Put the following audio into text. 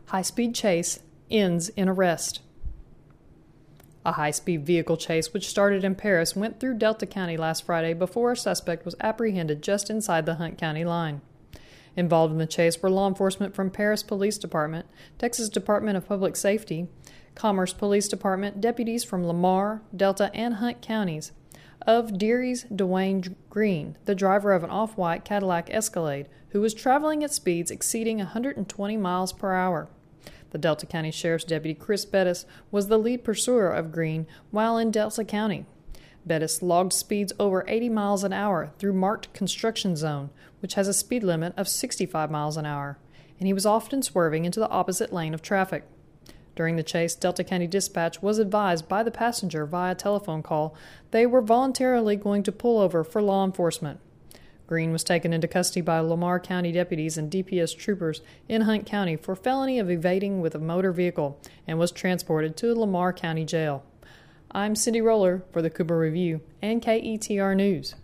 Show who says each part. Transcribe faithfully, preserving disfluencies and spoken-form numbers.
Speaker 1: High-speed chase ends in arrest. A high-speed vehicle chase which started in Paris went through Delta County last Friday before a suspect was apprehended just inside the Hunt County line. Involved in the chase were law enforcement from Paris Police Department, Texas Department of Public Safety, Commerce Police Department, deputies from Lamar, Delta, and Hunt counties. Of Deary's Dwayne Green, the driver of an off-white Cadillac Escalade, who was traveling at speeds exceeding one hundred twenty miles per hour. The Delta County Sheriff's Deputy Chris Bettis was the lead pursuer of Green while in Delta County. Bettis logged speeds over eighty miles an hour through marked construction zone, which has a speed limit of sixty-five miles an hour, and he was often swerving into the opposite lane of traffic. During the chase, Delta County Dispatch was advised by the passenger via telephone call they were voluntarily going to pull over for law enforcement. Green was taken into custody by Lamar County deputies and D P S troopers in Hunt County for felony of evading with a motor vehicle and was transported to Lamar County Jail. I'm Cindy Roller for the Cooper Review and K E T R News.